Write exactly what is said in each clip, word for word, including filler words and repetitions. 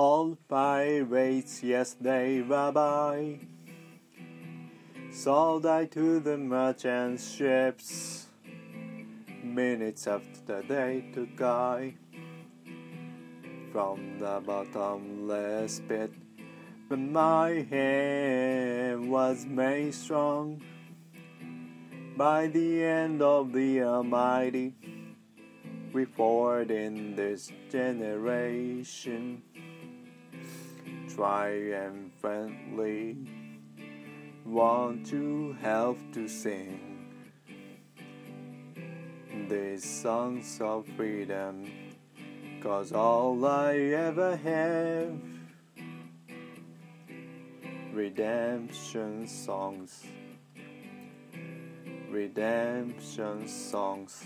All pirates, yes, they rabbi, sold I to the merchant ships. Minutes after they took I from the bottomless pit, but my hand was made strong by the hand of the Almighty. We forward in this generation triumphantly, want to help to sing these songs of freedom, 'cause all I ever have, redemption songs, redemption songs.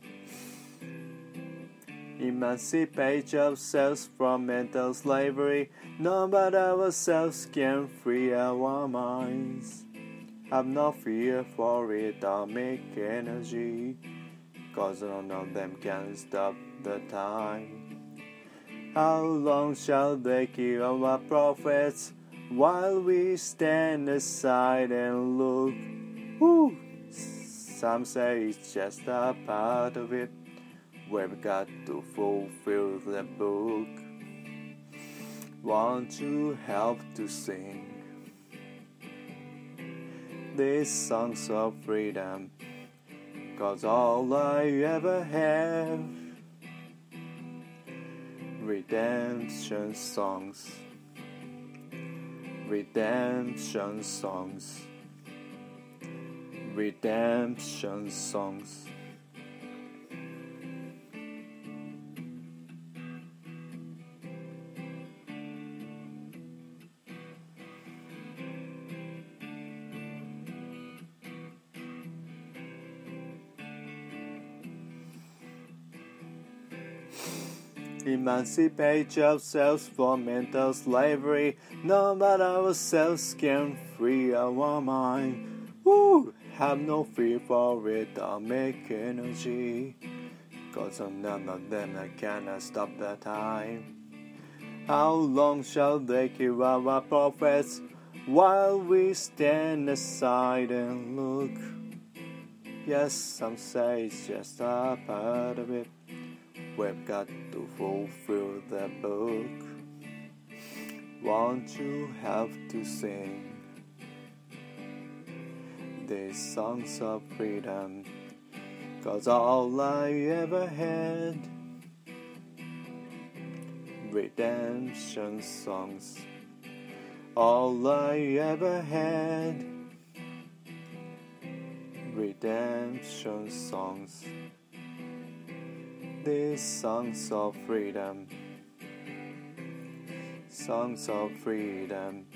Emancipate ourselves from mental slavery, none but ourselves can free our minds. Have no fear for atomic energy, 'cause none of them can stop the time. How long shall they kill our prophets while we stand aside and look? Woo! Some say it's just a part of it. We've got to fulfill the book. Want to help to sing these songs of freedom, 'cause all I ever have, redemption songs, redemption songs, redemption songs. Emancipate ourselves from mental slavery, none but ourselves can free our mind. Woo! Have no fear for atomic energy, 'cause none of them can stop the time. How long shall they kill our prophets while we stand aside and look? Yes, some say it's just a part of it. We've got to fulfill the book. Want to help to sing these songs of freedom, 'cause all I ever had, redemption songs. All I ever had, redemption songs. These songs of freedom, songs of freedom.